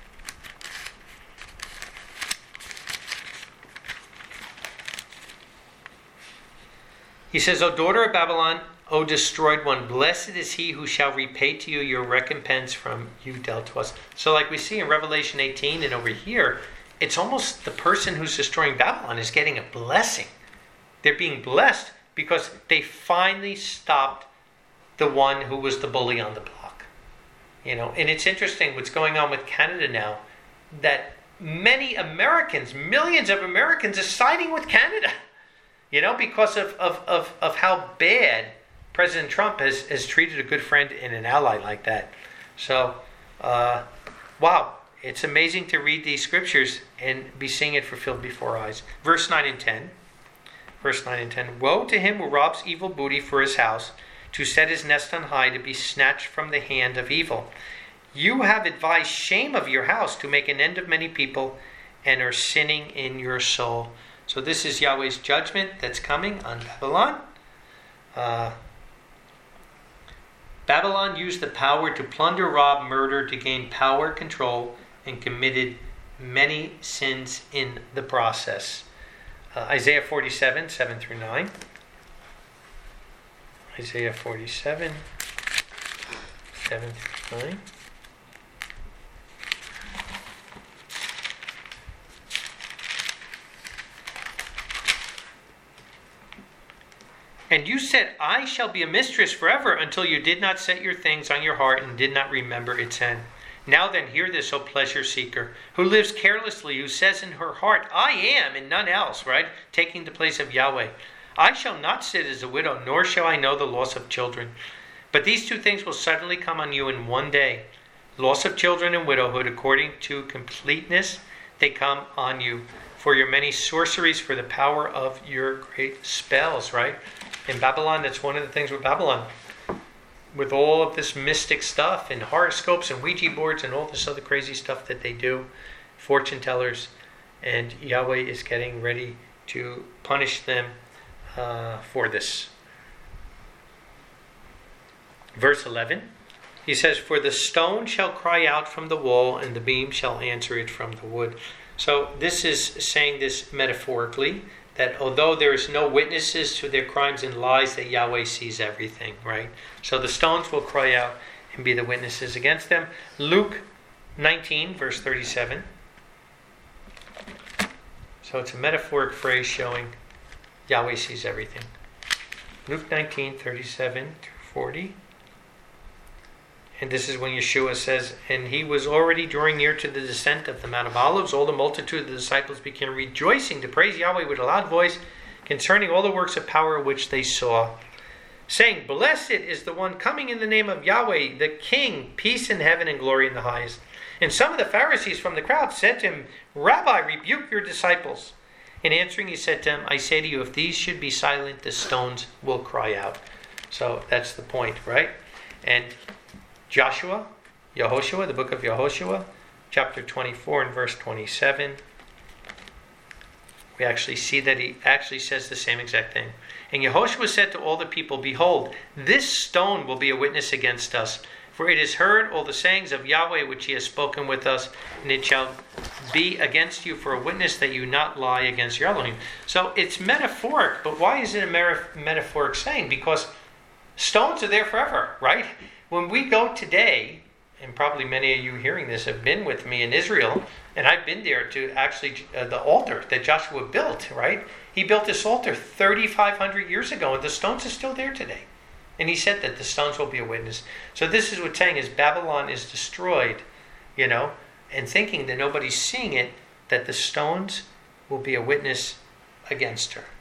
He says, "O daughter of Babylon, O destroyed one, blessed is he who shall repay to you your recompense from you dealt to us." So like we see in Revelation 18 and over here, it's almost the person who's destroying Babylon is getting a blessing. They're being blessed because they finally stopped the one who was the bully on the block. And it's interesting what's going on with Canada now, that many Americans, millions of Americans are siding with Canada, because of how bad President Trump has treated a good friend and an ally like that. So, wow, it's amazing to read these scriptures and be seeing it fulfilled before our eyes. Verse 9 and 10. Verse 9 and 10. "Woe to him who robs evil booty for his house, to set his nest on high, to be snatched from the hand of evil. You have advised shame of your house, to make an end of many people, and are sinning in your soul." So this is Yahweh's judgment that's coming on Babylon. Babylon used the power to plunder, rob, murder, to gain power, control, and committed many sins in the process. Isaiah 47, 7 through 9. Isaiah 47, 7 through 9. "And you said, I shall be a mistress forever, until you did not set your things on your heart and did not remember its end. Now then, hear this, O pleasure seeker, who lives carelessly, who says in her heart, I am, and none else," right? Taking the place of Yahweh. "I shall not sit as a widow, nor shall I know the loss of children. But these two things will suddenly come on you in one day. Loss of children and widowhood, according to completeness, they come on you. For your many sorceries, for the power of your great spells," right? In Babylon, that's one of the things with Babylon. With all of this mystic stuff and horoscopes and Ouija boards and all this other crazy stuff that they do, fortune tellers, and Yahweh is getting ready to punish them for this. Verse 11, he says, "For the stone shall cry out from the wall, and the beam shall answer it from the wood." So this is saying this metaphorically, that although there is no witnesses to their crimes and lies, that Yahweh sees everything, right? So the stones will cry out and be the witnesses against them. Luke 19, verse 37. So it's a metaphoric phrase showing Yahweh sees everything. Luke 19, 37 through 40. And this is when Yeshua says, "And he was already drawing near to the descent of the Mount of Olives. All the multitude of the disciples began rejoicing to praise Yahweh with a loud voice concerning all the works of power which they saw, saying, Blessed is the one coming in the name of Yahweh, the King, peace in heaven and glory in the highest. And some of the Pharisees from the crowd said to him, Rabbi, rebuke your disciples. In answering he said to them, I say to you, if these should be silent, the stones will cry out." So that's the point, right? And Yehoshua, the book of Yehoshua, chapter 24 and verse 27. we actually see that he actually says the same exact thing. And Yehoshua said to all the people, behold, this stone will be a witness against us, for it has heard all the sayings of Yahweh which he has spoken with us, and it shall be against you for a witness that you not lie against your Elohim. So it's metaphoric, but why is it a metaphoric saying? Because stones are there forever, right? When we go today, and probably many of you hearing this have been with me in Israel, and I've been there to actually the altar that Joshua built, right? He built this altar 3,500 years ago, and the stones are still there today. And he said that the stones will be a witness. So this is what's saying is Babylon is destroyed, and thinking that nobody's seeing it, that the stones will be a witness against her.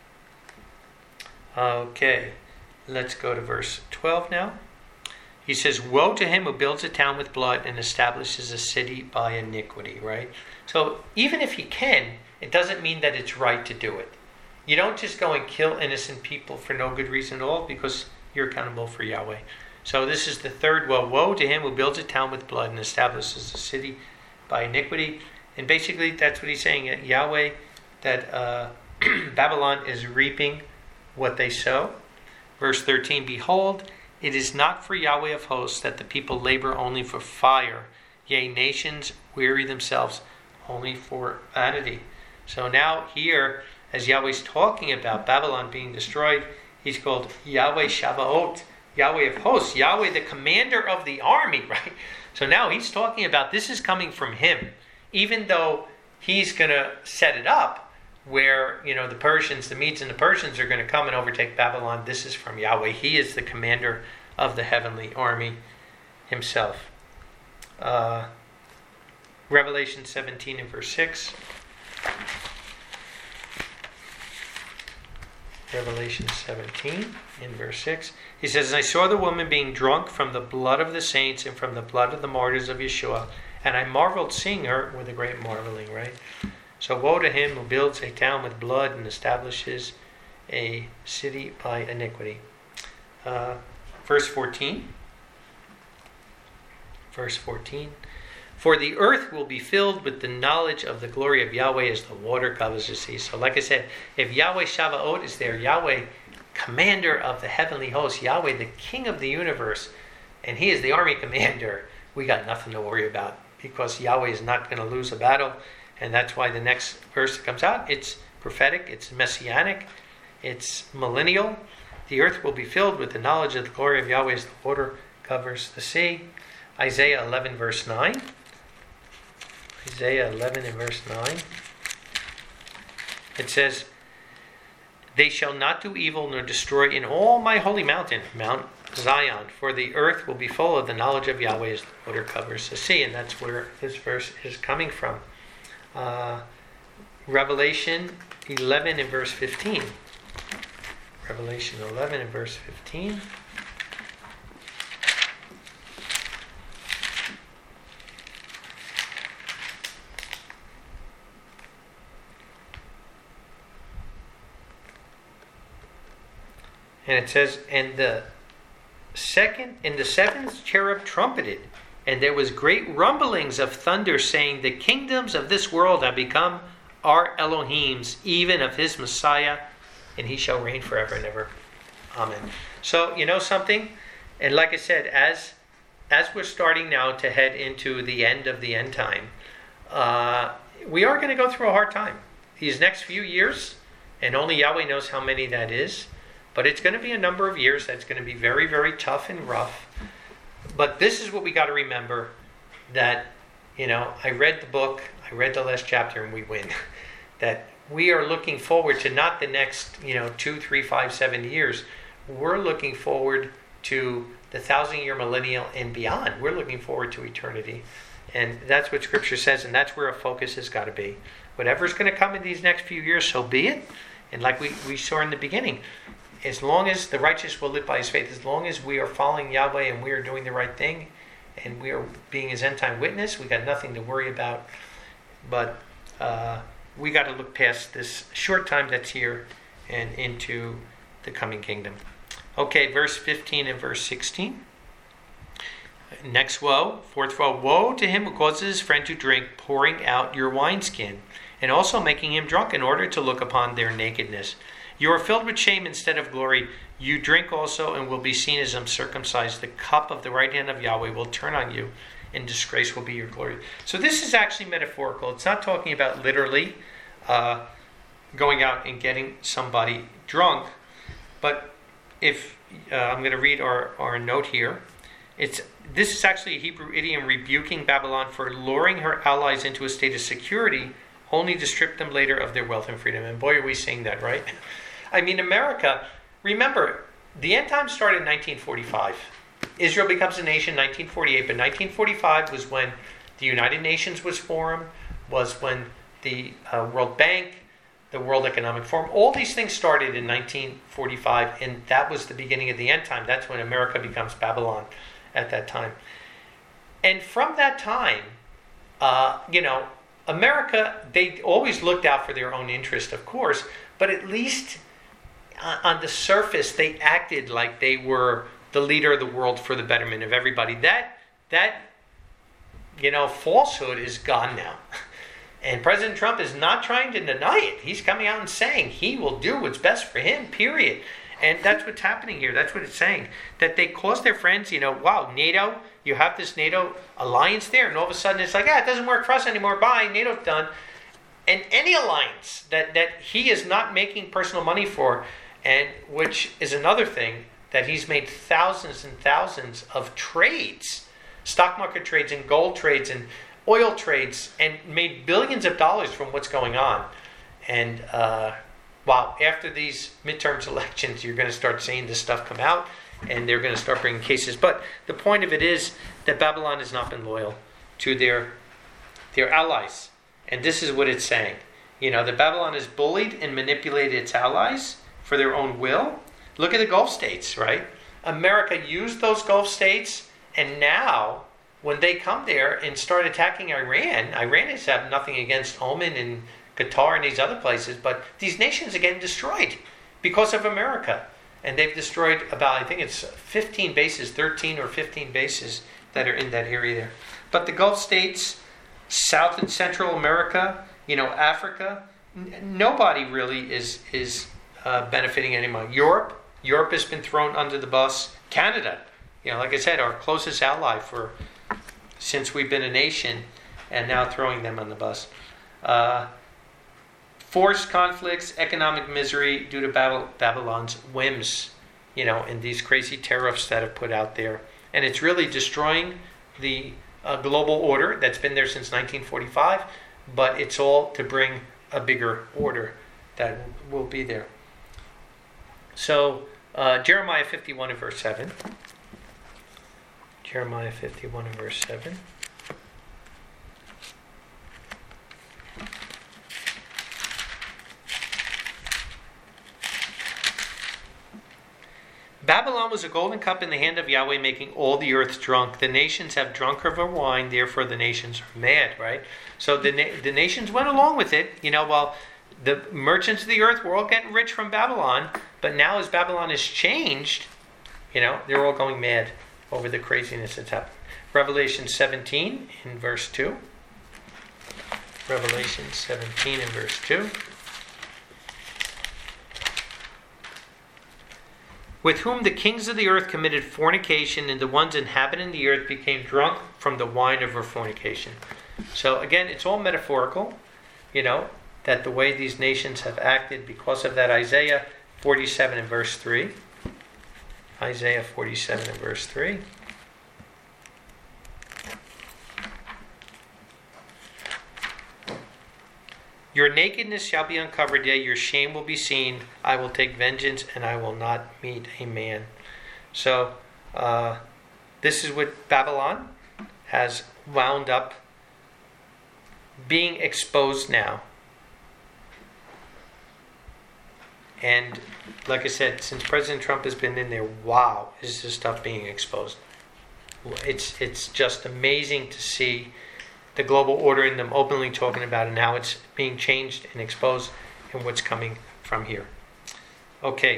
Okay, let's go to verse 12 now. He says, woe to him who builds a town with blood and establishes a city by iniquity, right? So even if he can, it doesn't mean that it's right to do it. You don't just go and kill innocent people for no good reason at all, because you're accountable for Yahweh. So this is the third woe. Woe to him who builds a town with blood and establishes a city by iniquity. And basically that's what he's saying. Yahweh, that Babylon is reaping what they sow. Verse 13, behold, it is not for Yahweh of hosts that the people labor only for fire. Yea, nations weary themselves only for vanity. So now here, as Yahweh's talking about Babylon being destroyed, he's called Yahweh Shabbaot, Yahweh of hosts, Yahweh the commander of the army, right? So now he's talking about this is coming from him, even though he's going to set it up where, the Persians, the Medes and the Persians are going to come and overtake Babylon. This is from Yahweh. He is the commander of the heavenly army himself. Revelation 17 and verse 6. Revelation 17 in verse 6. He says, and I saw the woman being drunk from the blood of the saints and from the blood of the martyrs of Yeshua, and I marveled seeing her with a great marveling, right? So woe to him who builds a town with blood and establishes a city by iniquity. Verse 14. Verse 14. For the earth will be filled with the knowledge of the glory of Yahweh as the water covers the sea. So like I said, if Yahweh Shabbaot is there, Yahweh, commander of the heavenly host, Yahweh, the king of the universe, and he is the army commander, we got nothing to worry about, because Yahweh is not going to lose a battle. And that's why the next verse that comes out, it's prophetic, it's messianic, it's millennial. The earth will be filled with the knowledge of the glory of Yahweh as the water covers the sea. Isaiah 11 verse 9. Isaiah 11 and verse 9. It says, they shall not do evil nor destroy in all my holy mountain, Mount Zion, for the earth will be full of the knowledge of Yahweh as the water covers the sea. And that's where this verse is coming from. Revelation 11 and verse 15. Revelation 11 and verse 15. And it says, and the seventh cherub trumpeted, and there was great rumblings of thunder, saying, the kingdoms of this world have become our Elohim's, even of his Messiah, and he shall reign forever and ever. Amen. So, something? And like I said, as we're starting now to head into the end of the end time, we are going to go through a hard time. These next few years, and only Yahweh knows how many that is, but it's going to be a number of years that's going to be very, very tough and rough. But this is what we got to remember, that, I read the book, I read the last chapter, and we win. That we are looking forward to not the next, 2, 3, 5, 7 years. We're looking forward to the 1,000-year millennial and beyond. We're looking forward to eternity. And that's what Scripture says, and that's where our focus has got to be. Whatever's going to come in these next few years, so be it. And like we saw in the beginning, as long as the righteous will live by his faith, as long as we are following Yahweh and we are doing the right thing, and we are being his end-time witness, we got nothing to worry about. But we got to look past this short time that's here and into the coming kingdom. Okay, verse 15 and verse 16. Next woe, fourth woe. Woe to him who causes his friend to drink, pouring out your wineskin. and also making him drunk in order to look upon their nakedness. You are filled with shame instead of glory. You drink also and will be seen as uncircumcised. The cup of the right hand of Yahweh will turn on you, and disgrace will be your glory. So this is actually metaphorical. It's not talking about literally going out and getting somebody drunk. But if I'm going to read our note here. This is actually a Hebrew idiom rebuking Babylon for luring her allies into a state of security, only to strip them later of their wealth and freedom. And boy, are we seeing that, right? I mean, America, remember, the end times started in 1945. Israel becomes a nation in 1948, but 1945 was when the United Nations was formed, was when the World Bank, the World Economic Forum, all these things started in 1945, and that was the beginning of the end time. That's when America becomes Babylon at that time. And from that time, America, they always looked out for their own interest, of course, but at least on the surface, they acted like they were the leader of the world for the betterment of everybody. That falsehood is gone now. And President Trump is not trying to deny it. He's coming out and saying he will do what's best for him, period. And that's what's happening here. That's what it's saying. That they caused their friends, wow, NATO, you have this NATO alliance there, and all of a sudden it's like, it doesn't work for us anymore. Bye, NATO's done. And any alliance that he is not making personal money for, and which is another thing, that he's made thousands and thousands of trades, stock market trades and gold trades and oil trades, and made billions of dollars from what's going on. And wow, after these midterms elections, you're going to start seeing this stuff come out, and they're going to start bringing cases. But the point of it is that Babylon has not been loyal to their allies. And this is what it's saying. That Babylon has bullied and manipulated its allies for their own will. Look at the Gulf states, right? America used those Gulf states, and now when they come there and start attacking Iran, Iranians have nothing against Oman and Qatar and these other places, but these nations are getting destroyed because of America. And they've destroyed about, I think it's 15 bases, 13 or 15 bases that are in that area there. But the Gulf states, South and Central America, Africa, nobody really is benefiting anymore. Europe has been thrown under the bus. Canada, like I said, our closest ally since we've been a nation, and now throwing them on the bus. Forced conflicts, economic misery due to Babylon's whims, and these crazy tariffs that have put out there. And it's really destroying the global order that's been there since 1945, but it's all to bring a bigger order that will be there. So, Jeremiah 51 and verse 7. Jeremiah 51 and verse 7. Babylon was a golden cup in the hand of Yahweh, making all the earth drunk. The nations have drunk of her wine, therefore the nations are mad, right? So the nations went along with it, while the merchants of the earth were all getting rich from Babylon, but now as Babylon has changed, they're all going mad over the craziness that's happened. Revelation 17 in verse 2. Revelation 17 in verse 2. With whom the kings of the earth committed fornication, and the ones inhabiting the earth became drunk from the wine of her fornication. So again, it's all metaphorical, that the way these nations have acted because of that. Isaiah 47 and verse 3. Isaiah 47 and verse 3. Your nakedness shall be uncovered, yea, your shame will be seen. I will take vengeance, and I will not meet a man. So, this is what Babylon has wound up being exposed now. And, like I said, since President Trump has been in there, wow, is this stuff being exposed. It's just amazing to see the global order and them openly talking about it. Now it's being changed and exposed and what's coming from here. Okay.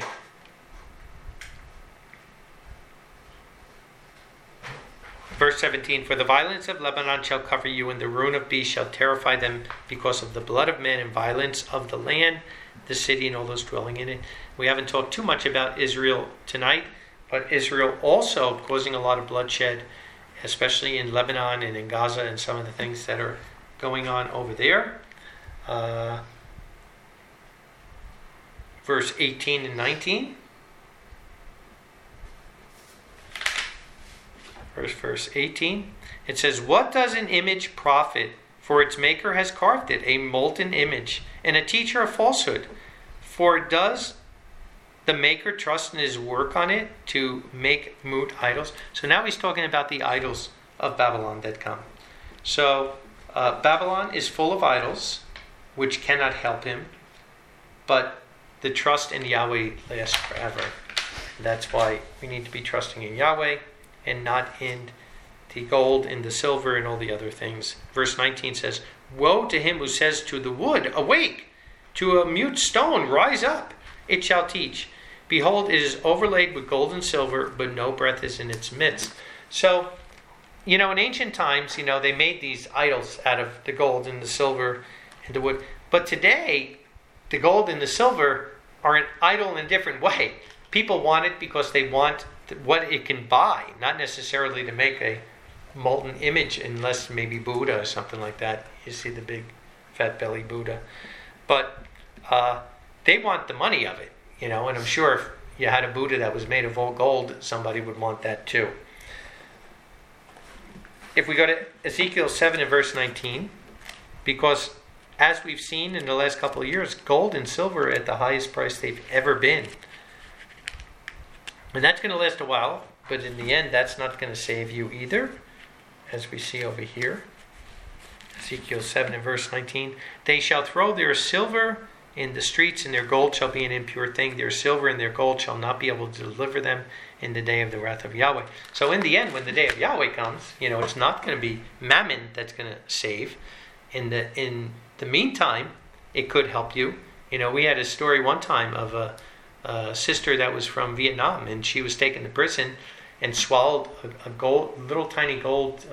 Verse 17, for the violence of Lebanon shall cover you, and the ruin of beasts shall terrify them because of the blood of men and violence of the land, the city, and all those dwelling in it. We haven't talked too much about Israel tonight, but Israel also causing a lot of bloodshed, especially in Lebanon and in Gaza and some of the things that are going on over there. Verse 18 and 19. Verse 18. It says, what does an image profit? For its maker has carved it, a molten image, and a teacher of falsehood. For does the maker trust in his work on it to make moot idols? So now he's talking about the idols of Babylon that come. So Babylon is full of idols, which cannot help him, but the trust in Yahweh lasts forever. That's why we need to be trusting in Yahweh and not in the gold and the silver and all the other things. Verse 19 says, woe to him who says to the wood, awake, to a mute stone, rise up, it shall teach. Behold, it is overlaid with gold and silver, but no breath is in its midst. So, in ancient times, they made these idols out of the gold and the silver and the wood. But today, the gold and the silver are an idol in a different way. People want it because they want what it can buy, not necessarily to make a molten image, unless maybe Buddha or something like that. You see the big fat belly Buddha. But they want the money of it, and I'm sure if you had a Buddha that was made of all gold, somebody would want that too. If we go to Ezekiel 7 and verse 19, because as we've seen in the last couple of years, gold and silver are at the highest price they've ever been. And that's going to last a while, but in the end, that's not going to save you either, as we see over here. Ezekiel 7 and verse 19, they shall throw their silver in the streets, and their gold shall be an impure thing. Their silver and their gold shall not be able to deliver them in the day of the wrath of Yahweh. So in the end, when the day of Yahweh comes, it's not going to be mammon that's going to save. In the meantime, it could help you. We had a story one time of a sister that was from Vietnam, and she was taken to prison and swallowed a little tiny gold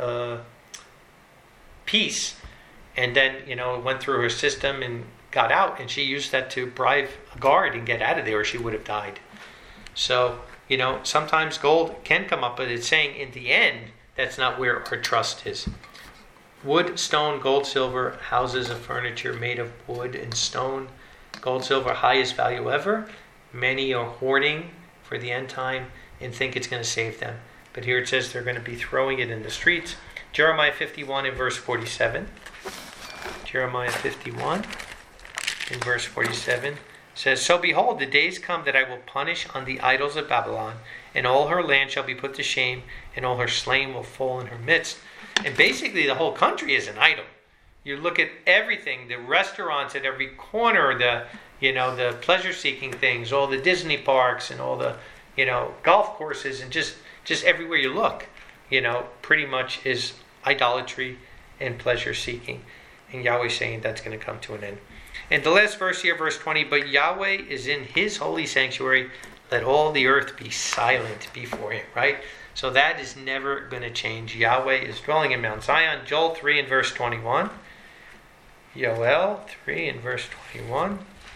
piece, and then it went through her system and got out, and she used that to bribe a guard and get out of there, or she would have died. So sometimes gold can come up, but it's saying in the end that's not where our trust is. Wood, stone, gold, silver, houses of furniture made of wood and stone, gold, silver, highest value ever. Many are hoarding for the end time and think it's going to save them. But here it says they're going to be throwing it in the streets. Jeremiah 51 and verse 47. Jeremiah 51 and verse 47 says, so behold, the days come that I will punish on the idols of Babylon, and all her land shall be put to shame, and all her slain will fall in her midst. And basically the whole country is an idol. You look at everything, the restaurants at every corner, the pleasure-seeking things, all the Disney parks and all the, golf courses, and just everywhere you look, pretty much is idolatry and pleasure-seeking. And Yahweh's saying that's going to come to an end. And the last verse here, verse 20, but Yahweh is in his holy sanctuary, let all the earth be silent before him, right? So that is never going to change. Yahweh is dwelling in Mount Zion. Joel 3 and verse 21. Joel 3 and verse 21.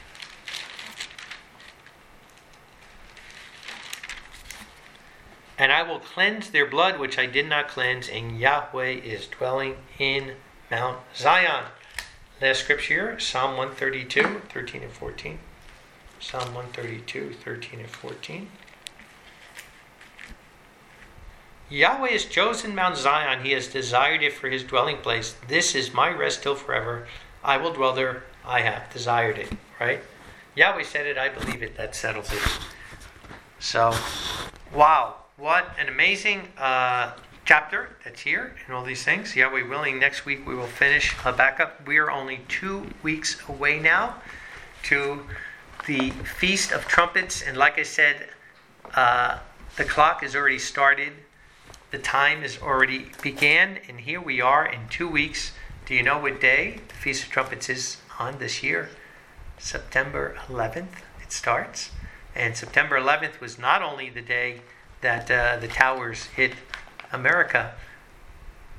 And I will cleanse their blood, which I did not cleanse, and Yahweh is dwelling in Mount Zion. Last scripture, Psalm 132, 13 and 14. Psalm 132, 13 and 14. Yahweh has chosen Mount Zion. He has desired it for his dwelling place. This is my rest till forever. I will dwell there. I have desired it. Right? Yahweh said it. I believe it. That settles it. So, wow. What an amazing chapter that's here and all these things. Yahweh willing, next week we will finish Habakkuk. We are only 2 weeks away now to the Feast of Trumpets. And like I said, the clock is already started. The time is already began. And here we are in 2 weeks. Do you know what day the Feast of Trumpets is on this year? September 11th it starts. And September 11th was not only the day that the towers hit America,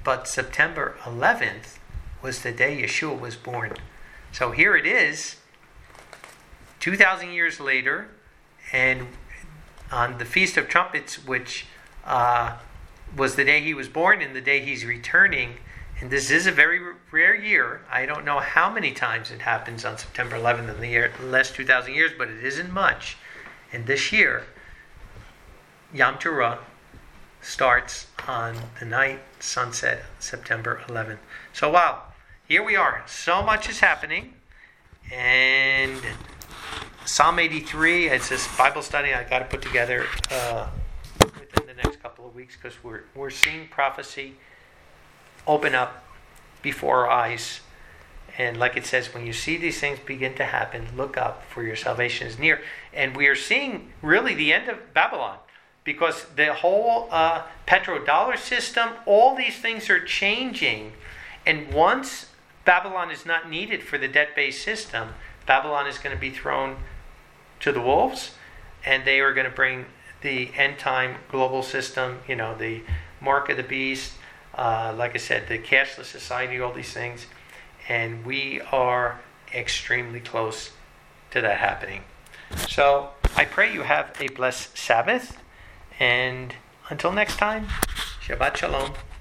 but September 11th was the day Yeshua was born. So here it is, 2,000 years later, and on the Feast of Trumpets, which was the day he was born and the day he's returning. And this is a very rare year. I don't know how many times it happens on September 11th in the last 2,000 years, but it isn't much. And this year, Yom Teruah starts on the night sunset, September 11th. So wow, here we are. So much is happening. And Psalm 83, it's this Bible study I got to put together within the next couple of weeks, because we're seeing prophecy open up before our eyes. And like it says, when you see these things begin to happen, look up, for your salvation is near. And we are seeing really the end of Babylon, because the whole petrodollar system, all these things are changing. And once Babylon is not needed for the debt-based system, Babylon is going to be thrown to the wolves, and they are going to bring the end-time global system, the mark of the beast, like I said, the cashless society, all these things. And we are extremely close to that happening. So I pray you have a blessed Sabbath. And until next time, Shabbat Shalom.